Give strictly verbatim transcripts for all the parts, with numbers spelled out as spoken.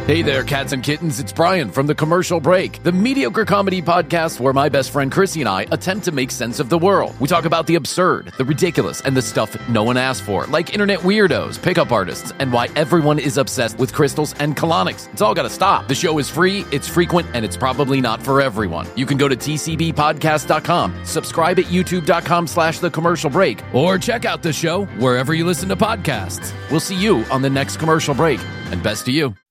Hey there, cats and kittens. It's Brian from The Commercial Break, the mediocre comedy podcast where my best friend Chrissy and I attempt to make sense of the world. We talk about the absurd, the ridiculous, and the stuff no one asked for, like internet weirdos, pickup artists, and why everyone is obsessed with crystals and colonics. It's all got to stop. The show is free, it's frequent, and it's probably not for everyone. You can go to T C B podcast dot com, subscribe at youtube.com slash The Commercial Break, or check out the show wherever you listen to podcasts. We'll see you on the next Commercial Break, and best to you.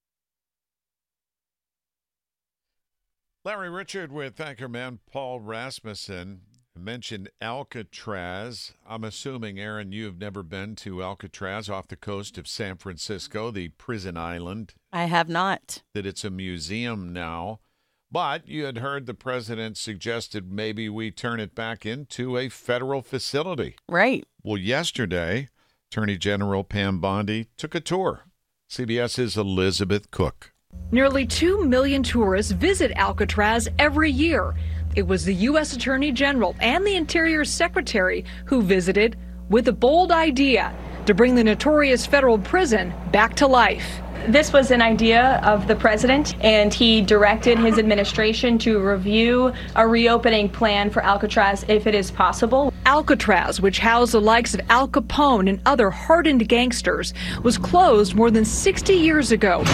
Larry Richard with anchorman Paul Rasmussen mentioned Alcatraz. I'm assuming, Aaron, you've never been to Alcatraz off the coast of San Francisco, the prison island. I have not. That it's a museum now. But you had heard the president suggested maybe we turn it back into a federal facility. Right. Well, yesterday, Attorney General Pam Bondi took a tour. CBS's Elizabeth Cook. Nearly two million tourists visit Alcatraz every year. It was the U S Attorney General and the Interior Secretary who visited with a bold idea to bring the notorious federal prison back to life. This was an idea of the president, and he directed his administration to review a reopening plan for Alcatraz if it is possible. Alcatraz, which housed the likes of Al Capone and other hardened gangsters, was closed more than sixty years ago.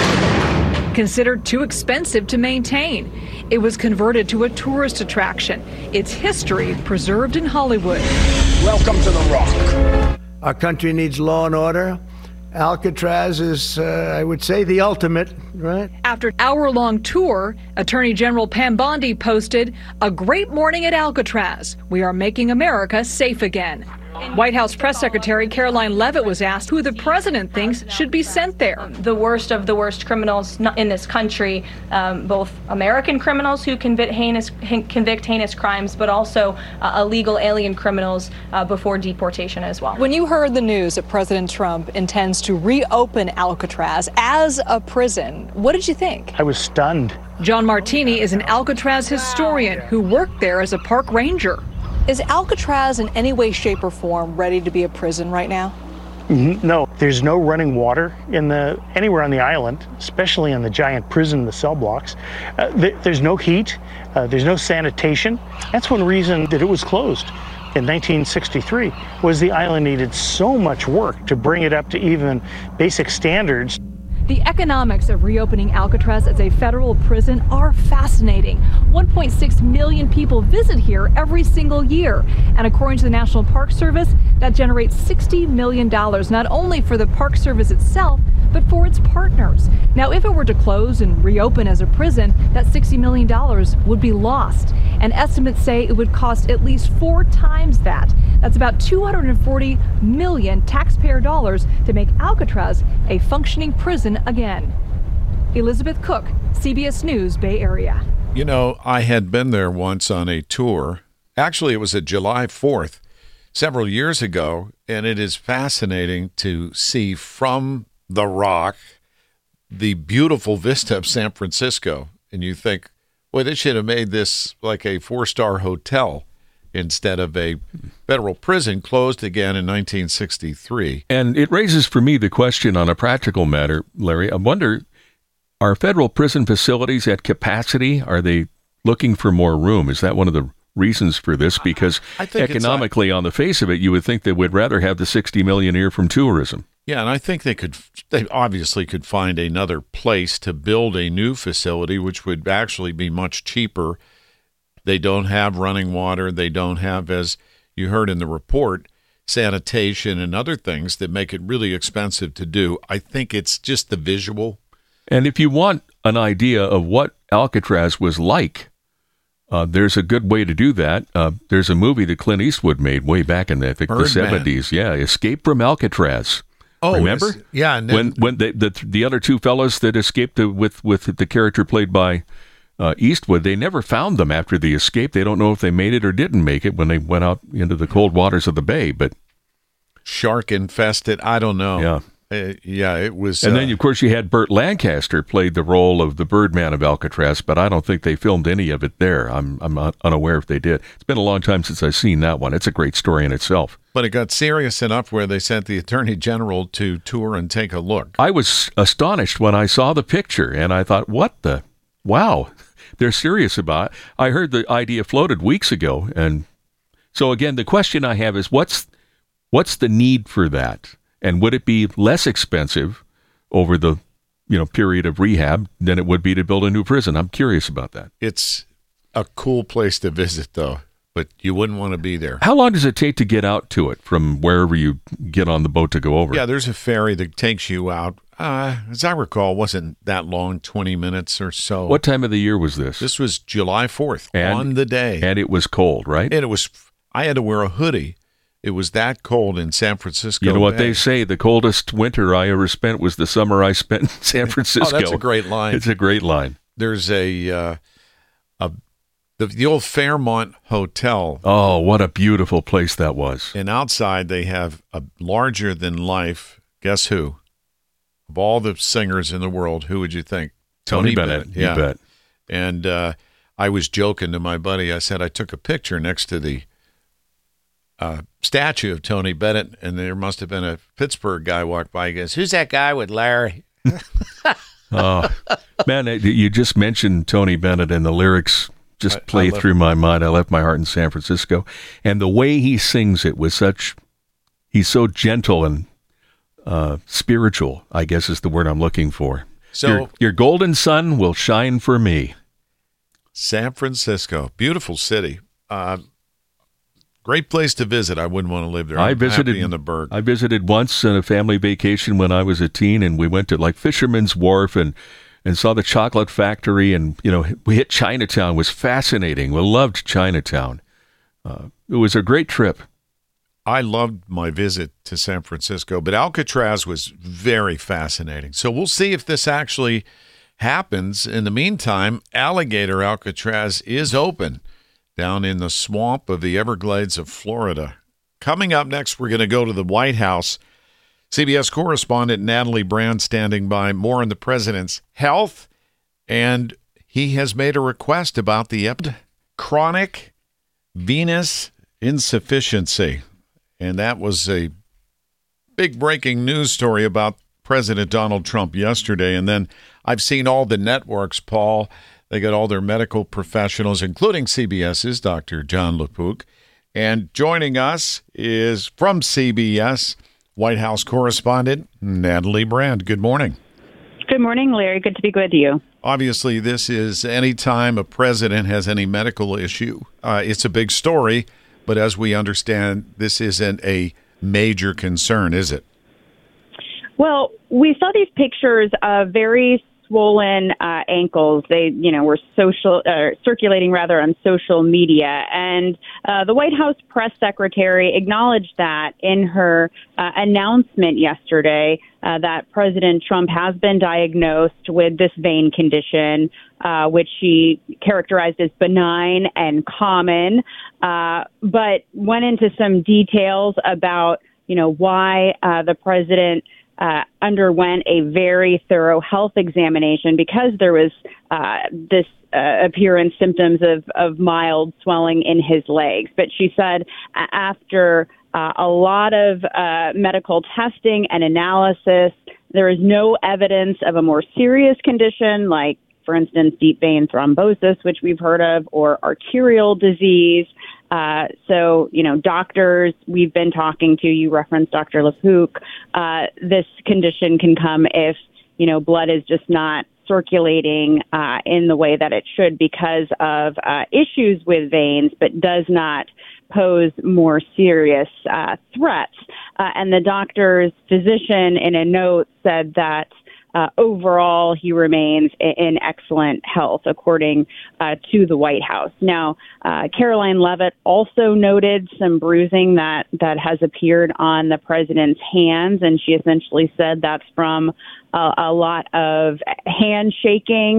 Considered too expensive to maintain, it was converted to a tourist attraction. Its history preserved in Hollywood. Welcome to the Rock. Our country needs law and order. Alcatraz is, uh, I would say, the ultimate, right? After an hour-long tour, Attorney General Pam Bondi posted, "A great morning at Alcatraz. We are making America safe again." White House Press Secretary Caroline Leavitt was asked who the president thinks should be sent there. The worst of the worst criminals in this country, um, both American criminals who convict heinous, convict heinous crimes, but also uh, illegal alien criminals uh, before deportation as well. When you heard the news that President Trump intends to reopen Alcatraz as a prison, what did you think? I was stunned. John Martini is an Alcatraz historian who worked there as a park ranger. Is Alcatraz in any way, shape, or form ready to be a prison right now? Mm-hmm. No, there's no running water in the anywhere on the island, especially in the giant prison, the cell blocks. Uh, th- there's no heat. Uh, there's no sanitation. That's one reason that it was closed in nineteen sixty-three, was the island needed so much work to bring it up to even basic standards. The economics of reopening Alcatraz as a federal prison are fascinating. one point six million people visit here every single year. And according to the National Park Service, that generates sixty million dollars, not only for the Park Service itself, but for its partners. Now, if it were to close and reopen as a prison, that sixty million dollars would be lost. And estimates say it would cost at least four times that. That's about two hundred forty million taxpayer dollars to make Alcatraz a functioning prison again. Elizabeth Cook, C B S News, Bay Area. You know, I had been there once on a tour. Actually, it was a July fourth several years ago, and it is fascinating to see from the Rock the beautiful vista of San Francisco. And you think, well, they should have made this like a four-star hotel instead of a federal prison, closed again in nineteen sixty-three. And it raises for me the question on a practical matter, Larry. I wonder, are federal prison facilities at capacity? Are they looking for more room? Is that one of the reasons for this? Because economically, like, on the face of it, you would think they would rather have the sixty million dollars a year from tourism. Yeah, and I think they could, they obviously could find another place to build a new facility, which would actually be much cheaper. They don't have running water. They don't have, as you heard in the report, sanitation and other things that make it really expensive to do. I think it's just the visual. And if you want an idea of what Alcatraz was like, uh, there's a good way to do that. Uh, there's a movie that Clint Eastwood made way back in the, I think, the seventies. Yeah, Escape from Alcatraz. Oh, remember? Yeah. And then, when when they, the the other two fellows that escaped the, with with the character played by uh, Eastwood, they never found them after the escape. They don't know if they made it or didn't make it when they went out into the cold waters of the bay. But shark infested, I don't know. Yeah. Uh, yeah, it was. And uh, then, of course, you had Burt Lancaster played the role of the Birdman of Alcatraz, but I don't think they filmed any of it there. I'm I'm unaware if they did. It's been a long time since I've seen that one. It's a great story in itself. But it got serious enough where they sent the Attorney General to tour and take a look. I was astonished when I saw the picture, and I thought, what the? Wow, they're serious about it. I heard the idea floated weeks ago, and so again, the question I have is, what's what's the need for that? And would it be less expensive over the, you know, period of rehab than it would be to build a new prison? I'm curious about that. It's a cool place to visit, though, but you wouldn't want to be there. How long does it take to get out to it from wherever you get on the boat to go over? Yeah, there's a ferry that takes you out. Uh, as I recall, it wasn't that long, twenty minutes or so. What time of the year was this? This was July fourth, and, on the day. And it was cold, right? And it was, I had to wear a hoodie. It was that cold in San Francisco. You know what Bay. they say, the coldest winter I ever spent was the summer I spent in San Francisco. Oh, that's a great line. It's a great line. There's a, uh, a the, the old Fairmont Hotel. Oh, what a beautiful place that was. And outside they have a larger-than-life, guess who? Of all the singers in the world, who would you think? Tony, Tony Bennett, Bennett. Yeah. You bet. And uh, I was joking to my buddy. I said I took a picture next to the Uh, statue of Tony Bennett, and there must have been a Pittsburgh guy walk by. He goes, "Who's that guy with Larry?" Oh, man, you just mentioned Tony Bennett, and the lyrics just I, played I through my mind. I left my heart in San Francisco, and the way he sings it with such, he's so gentle and uh, spiritual, I guess is the word I'm looking for. So your, your golden sun will shine for me. San Francisco, beautiful city. Uh, Great place to visit. I wouldn't want to live there. I'm I visited happy in the Berg. I visited once on a family vacation when I was a teen, and we went to like Fisherman's Wharf and and saw the chocolate factory, and you know we hit Chinatown. It was fascinating. We loved Chinatown. Uh, it was a great trip. I loved my visit to San Francisco, but Alcatraz was very fascinating. So we'll see if this actually happens. In the meantime, Alligator Alcatraz is open down in the swamp of the Everglades of Florida. Coming up next, we're going to go to the White House. C B S correspondent Natalie Brand standing by. More on the president's health, and he has made a request about the chronic venous insufficiency. And that was a big breaking news story about President Donald Trump yesterday. And then I've seen all the networks, Paul. They got all their medical professionals, including CBS's Doctor Jon LaPook. And joining us is from C B S, White House correspondent Natalie Brand. Good morning. Good morning, Larry. Good to be with you. Obviously, this is anytime a president has any medical issue, uh, it's a big story. But as we understand, this isn't a major concern, is it? Well, we saw these pictures of very swollen uh, ankles. They, you know, were social uh, circulating rather on social media, and uh, the White House press secretary acknowledged that in her uh, announcement yesterday uh, that President Trump has been diagnosed with this vein condition, uh, which she characterized as benign and common, uh, but went into some details about, you know, why uh, the president Uh, underwent a very thorough health examination because there was uh, this uh, appearance, symptoms of, of mild swelling in his legs. But she said uh, after uh, a lot of uh, medical testing and analysis, there is no evidence of a more serious condition like, for instance, deep vein thrombosis, which we've heard of, or arterial disease. Uh, so, you know, doctors we've been talking to, you referenced Doctor LaPook, uh, this condition can come if, you know, blood is just not circulating uh, in the way that it should because of uh, issues with veins, but does not pose more serious uh, threats. Uh, and the doctor's physician in a note said that Uh, overall, he remains in excellent health, according uh, to the White House. Now, uh, Caroline Leavitt also noted some bruising that, that has appeared on the president's hands, and she essentially said that's from uh, a lot of handshaking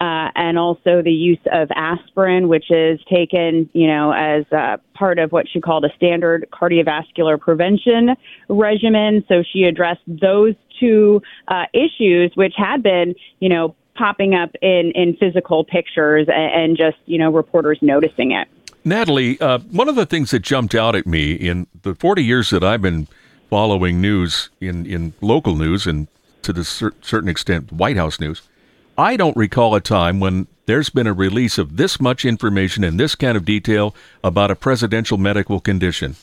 uh, and also the use of aspirin, which is taken, you know, as uh, part of what she called a standard cardiovascular prevention regimen. So she addressed those two uh, issues, which had been, you know, popping up in, in physical pictures and, and just, you know, reporters noticing it. Natalie, uh, one of the things that jumped out at me in the forty years that I've been following news in, in local news and to the cer- certain extent White House news, I don't recall a time when there's been a release of this much information in this kind of detail about a presidential medical condition.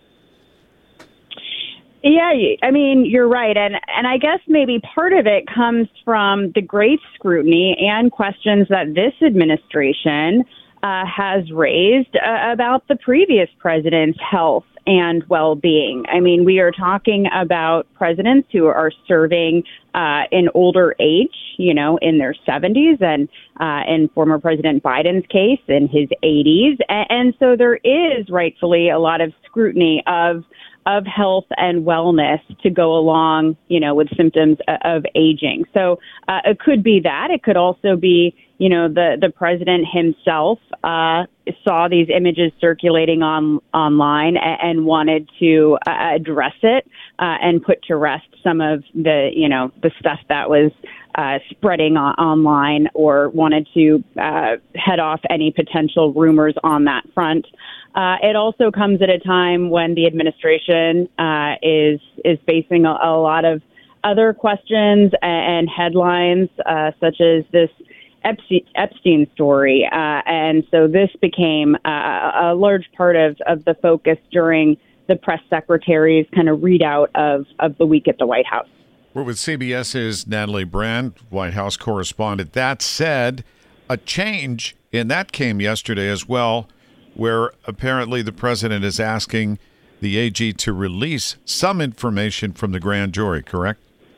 Yeah, I mean, you're right. And and I guess maybe part of it comes from the great scrutiny and questions that this administration uh, has raised uh, about the previous president's health and well-being. I mean, we are talking about presidents who are serving uh, in older age, you know, in their seventies, and uh, in former President Biden's case, in his eighties. And, and so there is rightfully a lot of scrutiny of of health and wellness to go along, you know, with symptoms of aging. So uh, it could be that. It could also be, you know, the, the president himself uh, saw these images circulating on online and, and wanted to uh, address it uh, and put to rest some of the, you know, the stuff that was uh, spreading on, online, or wanted to uh, head off any potential rumors on that front. Uh, it also comes at a time when the administration uh, is is facing a, a lot of other questions and, and headlines, uh, such as this Epstein, Epstein story. Uh, and so this became uh, a large part of, of the focus during the press secretary's kind of readout of, of the week at the White House. We're with CBS's Natalie Brand, White House correspondent. That said, a change in that came yesterday as well, where apparently the president is asking the A G to release some information from the grand jury, correct?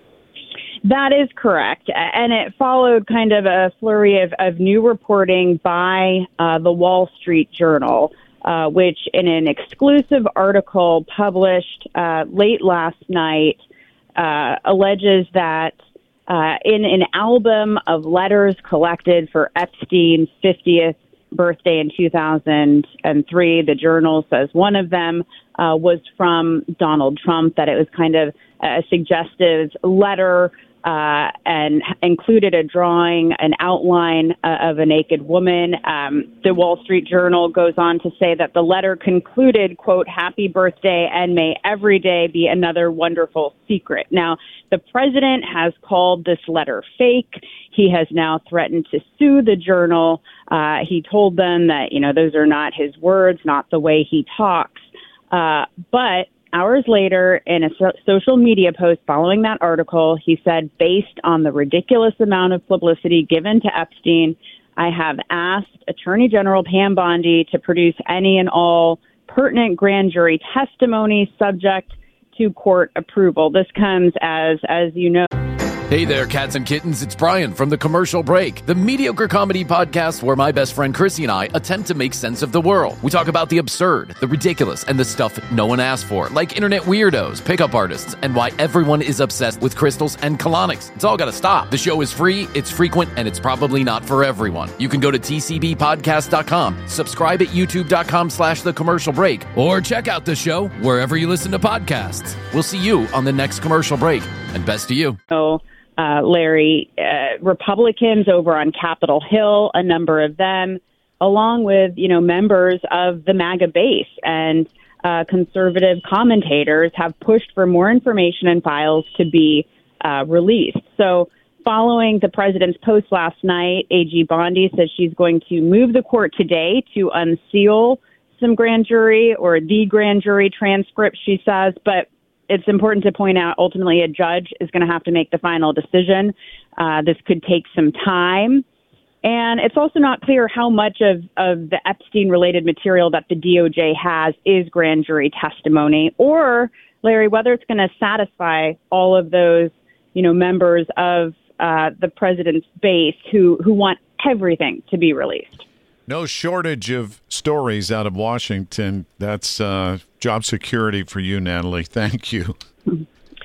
That is correct. And it followed kind of a flurry of, of new reporting by uh, the Wall Street Journal, uh, which in an exclusive article published uh, late last night uh, alleges that uh, in an album of letters collected for Epstein's fiftieth birthday in two thousand three, the Journal says one of them uh, was from Donald Trump, that it was kind of a suggestive letter uh, and included a drawing, an outline uh, of a naked woman. Um, the Wall Street Journal goes on to say that the letter concluded, quote, "Happy birthday, and may every day be another wonderful secret." Now, the president has called this letter fake. He has now threatened to sue the Journal. Uh, he told them that, you know, those are not his words, not the way he talks. Uh, but hours later, in a so- social media post following that article, he said, based on the ridiculous amount of publicity given to Epstein, I have asked Attorney General Pam Bondi to produce any and all pertinent grand jury testimony subject to court approval. This comes as, as you know, Hey there, cats and kittens. It's Brian from The Commercial Break, the mediocre comedy podcast where my best friend Chrissy and I attempt to make sense of the world. We talk about the absurd, the ridiculous, and the stuff no one asked for, like internet weirdos, pickup artists, and why everyone is obsessed with crystals and colonics. It's all got to stop. The show is free, it's frequent, and it's probably not for everyone. You can go to T C B podcast dot com, subscribe at youtube.com slash The Commercial Break, or check out the show wherever you listen to podcasts. We'll see you on the next Commercial Break, and best to you. So, Uh, Larry, uh, Republicans over on Capitol Hill, a number of them, along with, you know, members of the MAGA base and uh, conservative commentators have pushed for more information and files to be uh, released. So following the president's post last night, A G Bondi says she's going to move the court today to unseal some grand jury or the grand jury transcript, she says, but it's important to point out, ultimately, a judge is going to have to make the final decision. Uh, this could take some time. And it's also not clear how much of, of the Epstein-related material that the D O J has is grand jury testimony, or, Larry, whether it's going to satisfy all of those, you know, members of uh, the president's base who, who want everything to be released. No shortage of stories out of Washington. That's uh, job security for you, Natalie. Thank you.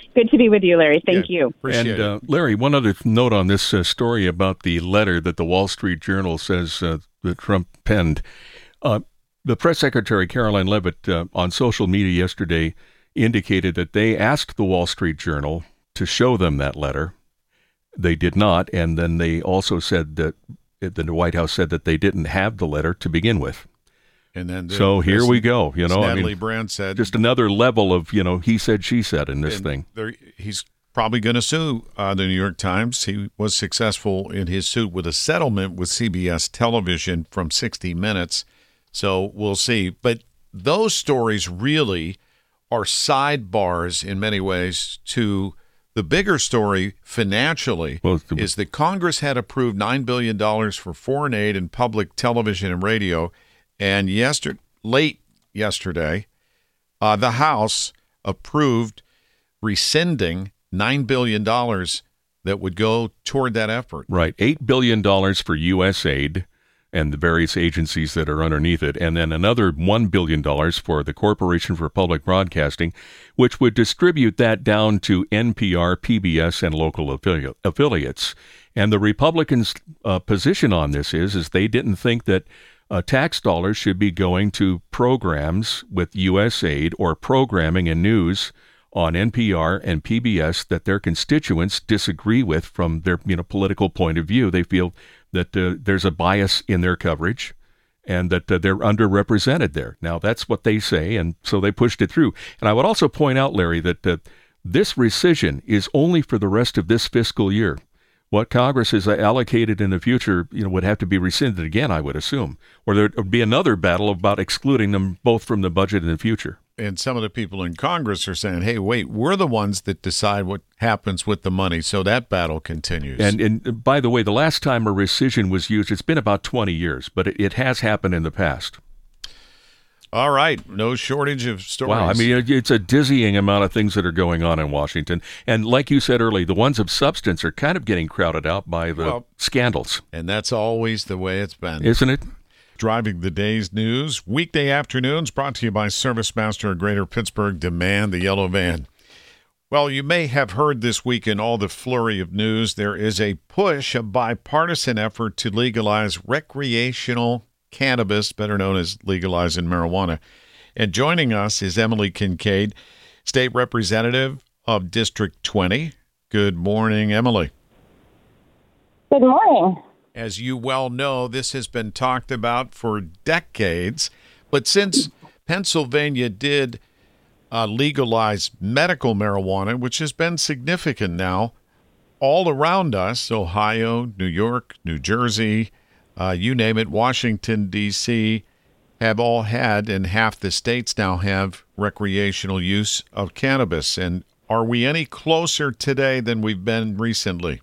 Good to be with you, Larry. Thank yeah, you. Appreciate and, it. uh, Larry, one other note on this uh, story about the letter that the Wall Street Journal says uh, that Trump penned. Uh, the press secretary, Caroline Leavitt, uh, on social media yesterday indicated that they asked the Wall Street Journal to show them that letter. They did not, and then they also said that the White House said that they didn't have the letter to begin with. And then the, so here we go. You know, Natalie I mean, Brand said just another level of, you know, he said, she said in this thing. He's probably going to sue uh, the New York Times. He was successful in his suit with a settlement with C B S Television from sixty minutes. So we'll see. But those stories really are sidebars in many ways to the bigger story financially. Well, the, is that Congress had approved nine billion dollars for foreign aid in public television and radio. And yesterday, late yesterday, uh, the House approved rescinding nine billion dollars that would go toward that effort. Right. eight billion dollars for U S aid and the various agencies that are underneath it, and then another one billion dollars for the Corporation for Public Broadcasting, which would distribute that down to N P R, P B S, and local affili- affiliates. And the Republicans' uh, position on this is, is they didn't think that Uh, tax dollars should be going to programs with U S aid or programming and news on N P R and P B S that their constituents disagree with from their you know political point of view. They feel that uh, there's a bias in their coverage and that uh, they're underrepresented there. Now, that's what they say, and so they pushed it through. And I would also point out, Larry, that uh, this rescission is only for the rest of this fiscal year. What Congress has allocated in the future, you know, would have to be rescinded again, I would assume, or there would be another battle about excluding them both from the budget in the future. And some of the people in Congress are saying, hey, wait, we're the ones that decide what happens with the money, so that battle continues. And, and by the way, the last time a rescission was used, it's been about twenty years, but it, it has happened in the past. All right. No shortage of stories. Wow. I mean, it's a dizzying amount of things that are going on in Washington. And like you said earlier, the ones of substance are kind of getting crowded out by the well, scandals. And that's always the way it's been. Isn't it? Driving the Day's News, weekday afternoons, brought to you by ServiceMaster of Greater Pittsburgh. Demand the yellow van. Well, you may have heard this week in all the flurry of news, there is a push, a bipartisan effort to legalize recreational cannabis, better known as legalizing marijuana. And joining us is Emily Kincaid, State Representative of District twenty. Good morning, Emily. Good morning. As you well know, this has been talked about for decades, but since Pennsylvania did uh, legalize medical marijuana, which has been significant now, all around us, Ohio, New York, New Jersey, Uh, you name it, Washington, D C, have all had, and half the states now have, recreational use of cannabis. And are we any closer today than we've been recently?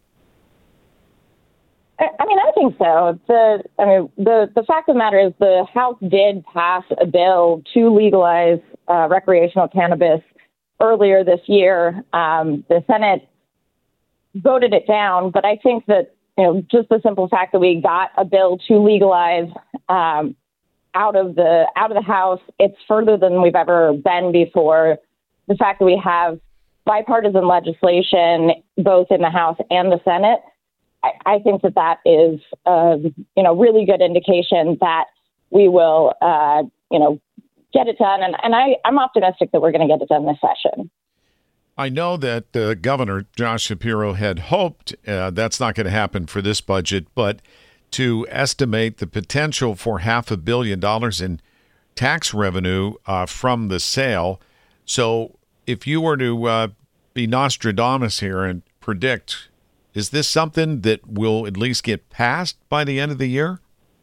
I, I mean, I think so. The I mean, the, the fact of the matter is the House did pass a bill to legalize uh, recreational cannabis earlier this year. Um, the Senate voted it down, but I think that You know, just the simple fact that we got a bill to legalize um, out of the out of the House, it's further than we've ever been before. The fact that we have bipartisan legislation both in the House and the Senate, I, I think that that is a you know really good indication that we will uh, you know get it done, and, and I, I'm optimistic that we're going to get it done this session. I know that uh, Governor Josh Shapiro had hoped uh, that's not going to happen for this budget, but to estimate the potential for half a billion dollars in tax revenue uh, from the sale. So if you were to uh, be Nostradamus here and predict, is this something that will at least get passed by the end of the year?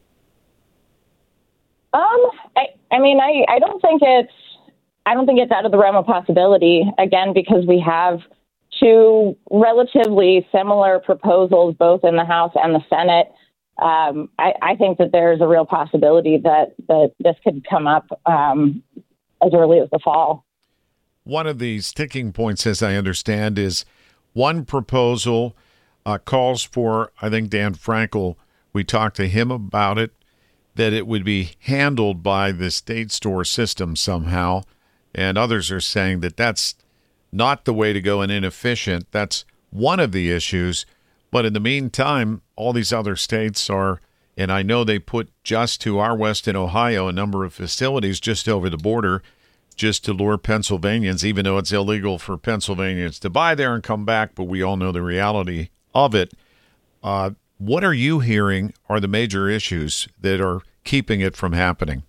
Um, I, I mean, I, I don't think it's I don't think it's out of the realm of possibility, again, because we have two relatively similar proposals, both in the House and the Senate. Um, I, I think that there's a real possibility that, that this could come up um, as early as the fall. One of the sticking points, as I understand, is one proposal uh, calls for, I think Dan Frankel, we talked to him about it, that it would be handled by the state store system somehow. And others are saying that that's not the way to go and inefficient. That's one of the issues. But in the meantime, all these other states are, and I know they put just to our west in Ohio a number of facilities just over the border just to lure Pennsylvanians, even though it's illegal for Pennsylvanians to buy there and come back, but we all know the reality of it. Uh, what are you hearing are the major issues that are keeping it from happening?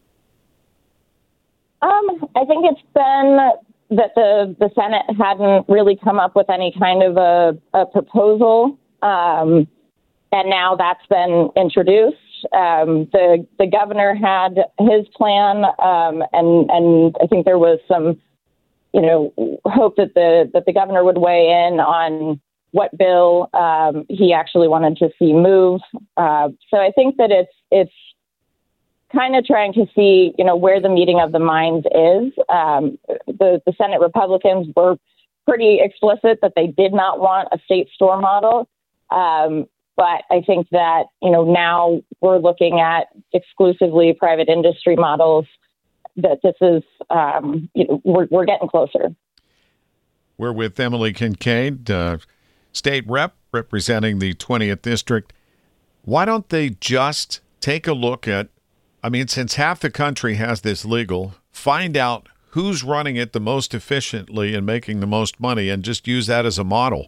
Um, I think it's been that the, the Senate hadn't really come up with any kind of a, a proposal, um, and now that's been introduced. Um, the the governor had his plan, um, and and I think there was some, you know, hope that the that the governor would weigh in on what bill um, he actually wanted to see move. Uh, so I think that it's it's. kind of trying to see, you know, where the meeting of the minds is. Um, the, the Senate Republicans were pretty explicit that they did not want a state store model. Um, but I think that, you know, now we're looking at exclusively private industry models, that this is, um, you know, we're, we're getting closer. We're with Emily Kincaid, uh, state rep representing the twentieth District. Why don't they just take a look at, I mean, since half the country has this legal, find out who's running it the most efficiently and making the most money and just use that as a model?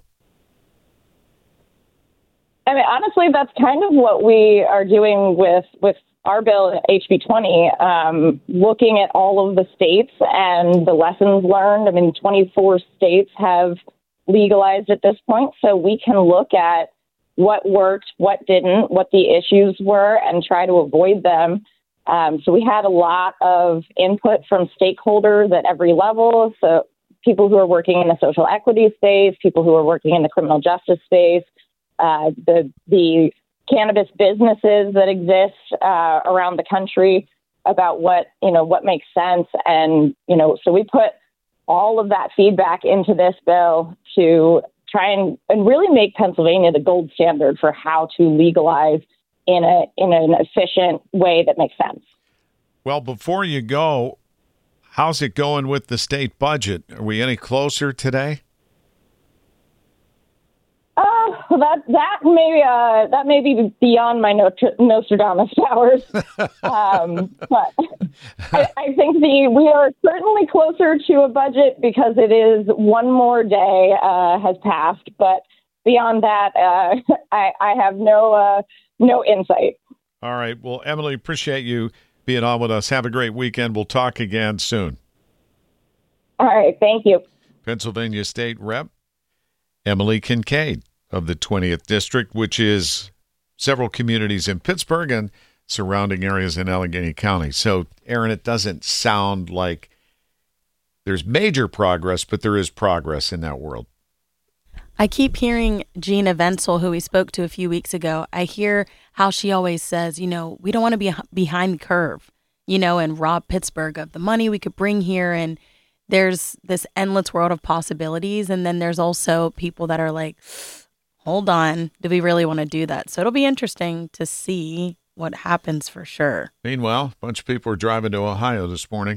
I mean, honestly, that's kind of what we are doing with, with our bill, H B twenty, um, looking at all of the states and the lessons learned. I mean, twenty-four states have legalized at this point, so we can look at what worked, what didn't, what the issues were, and try to avoid them. Um, so we had a lot of input from stakeholders at every level. So people who are working in the social equity space, people who are working in the criminal justice space, uh, the the cannabis businesses that exist uh, around the country, about what, you know, what makes sense. And, you know, so we put all of that feedback into this bill to try and, and really make Pennsylvania the gold standard for how to legalize in a in an efficient way that makes sense. Well, before you go, how's it going with the state budget? Are we any closer today? Uh, that that may uh, that may be beyond my Notre- Nostradamus powers, um, but I, I think the we are certainly closer to a budget because it is one more day uh, has passed. But beyond that, uh, I, I have no. Uh, No insight. All right. Well, Emily, appreciate you being on with us. Have a great weekend. We'll talk again soon. All right. Thank you. Pennsylvania State Rep Emily Kincaid of the twentieth District, which is several communities in Pittsburgh and surrounding areas in Allegheny County. So, Aaron, it doesn't sound like there's major progress, but there is progress in that world. I keep hearing Gina Venzel, who we spoke to a few weeks ago. I hear how she always says, you know, we don't want to be behind the curve, you know, and rob Pittsburgh of the money we could bring here. And there's this endless world of possibilities. And then there's also people that are like, hold on, do we really want to do that? So it'll be interesting to see what happens for sure. Meanwhile, a bunch of people are driving to Ohio this morning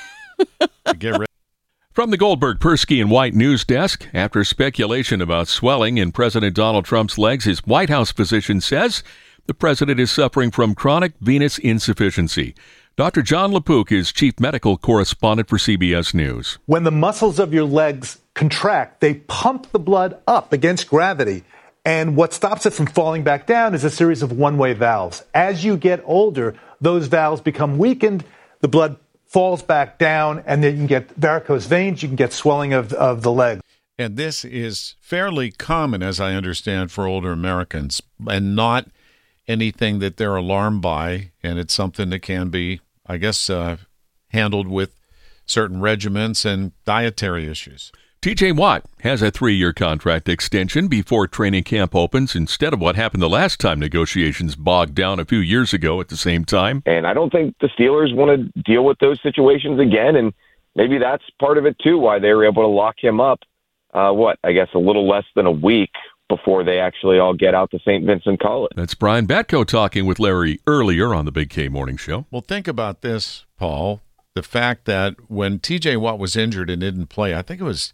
to get ready. From the Goldberg, Persky, and White news desk, after speculation about swelling in President Donald Trump's legs, his White House physician says the president is suffering from chronic venous insufficiency. Doctor John LaPook is chief medical correspondent for C B S News. When the muscles of your legs contract, they pump the blood up against gravity. And what stops it from falling back down is a series of one-way valves. As you get older, those valves become weakened, the blood falls back down, and then you can get varicose veins, you can get swelling of, of the leg. And this is fairly common, as I understand, for older Americans, and not anything that they're alarmed by, and it's something that can be, I guess, uh, handled with certain regimens and dietary issues. T J Watt has a three-year contract extension before training camp opens instead of what happened the last time negotiations bogged down a few years ago at the same time. And I don't think the Steelers want to deal with those situations again, and maybe that's part of it too, why they were able to lock him up, uh, what, I guess a little less than a week before they actually all get out to Saint Vincent College. That's Brian Batko talking with Larry earlier on the Big K Morning Show. Well, think about this, Paul. The fact that when T J Watt was injured and didn't play, I think it was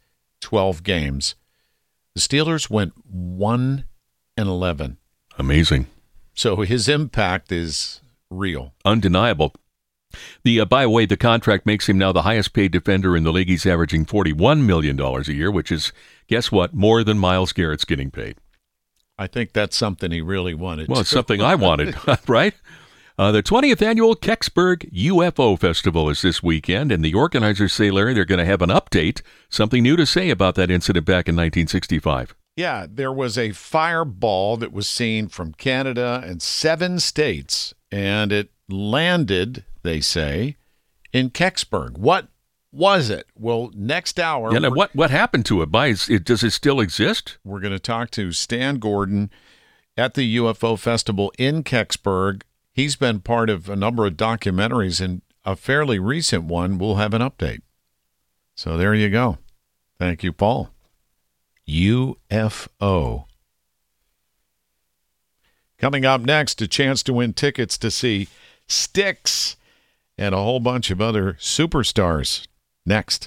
twelve games. The Steelers went one and eleven. Amazing. So his impact is real. Undeniable. The uh, by the way, the contract makes him now the highest paid defender in the league. He's averaging forty-one million dollars a year, which is, guess what, more than Myles Garrett's getting paid. I think that's something he really wanted. Well, it's something I wanted, right? Uh, the twentieth annual Kecksburg U F O Festival is this weekend, and the organizers say, Larry, they're going to have an update, something new to say about that incident back in nineteen sixty-five. Yeah, there was a fireball that was seen from Canada and seven states, and it landed, they say, in Kecksburg. What was it? Well, next hour... Yeah, now what, what happened to it? By, it? Does it still exist? We're going to talk to Stan Gordon at the U F O Festival in Kecksburg. He's been part of a number of documentaries, and a fairly recent one. We'll have an update. So there you go. Thank you, Paul. U F O. Coming up next, a chance to win tickets to see Styx and a whole bunch of other superstars. Next.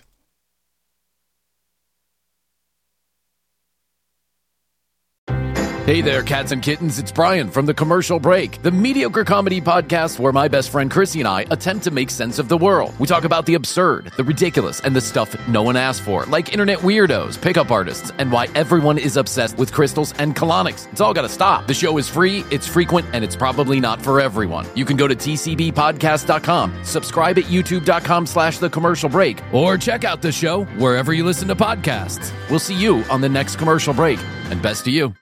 Hey there, cats and kittens. It's Brian from The Commercial Break, the mediocre comedy podcast where my best friend Chrissy and I attempt to make sense of the world. We talk about the absurd, the ridiculous, and the stuff no one asked for, like internet weirdos, pickup artists, and why everyone is obsessed with crystals and colonics. It's all got to stop. The show is free, it's frequent, and it's probably not for everyone. You can go to T C B podcast dot com, subscribe at youtube dot com slash The Commercial Break, or check out the show wherever you listen to podcasts. We'll see you on the next Commercial Break, and best to you.